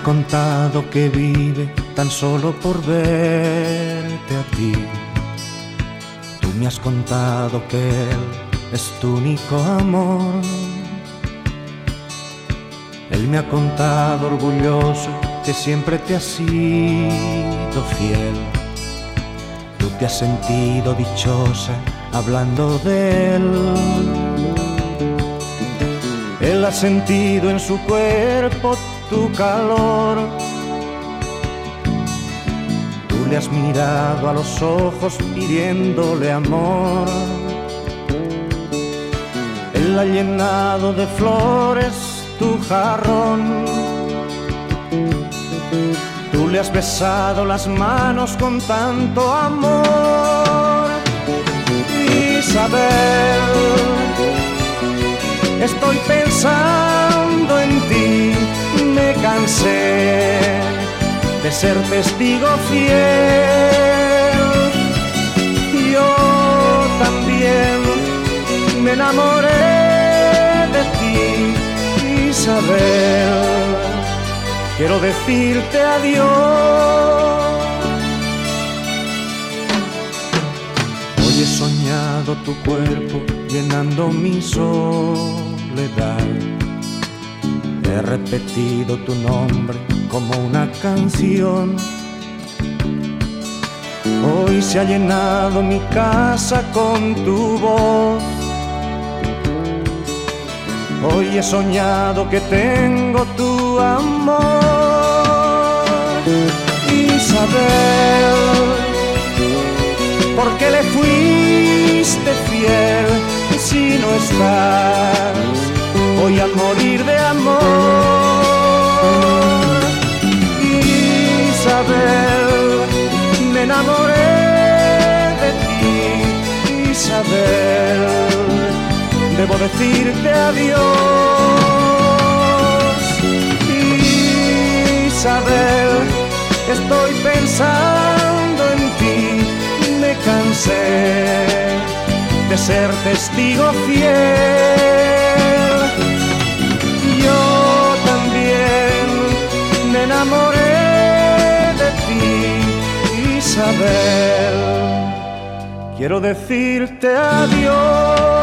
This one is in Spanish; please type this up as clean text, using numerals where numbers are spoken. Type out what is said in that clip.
contado que vive tan solo por verte a ti. Tú me has contado que él es tu único amor. Él me ha contado orgulloso que siempre te has sido fiel. Tú te has sentido dichosa hablando de él. Él ha sentido en su cuerpo tu calor. Tú le has mirado a los ojos pidiéndole amor. Él ha llenado de flores tu jarrón. Tú le has besado las manos con tanto amor. Isabel, estoy pensando en ti, me cansé de ser testigo fiel. Yo también me enamoré de ti, Isabel. Quiero decirte adiós. Hoy he soñado tu cuerpo llenando mi soledad. He repetido tu nombre como una canción. Hoy se ha llenado mi casa con tu voz. Hoy he soñado que tengo tu amor. Isabel, ¿por qué le fuiste fiel si no estás hoy al morir de amor? Isabel, me enamoré de ti, Isabel, debo decirte adiós. Isabel, estoy pensando en ti, me cansé de ser testigo fiel. Yo también me enamoré de ti, Isabel, quiero decirte adiós.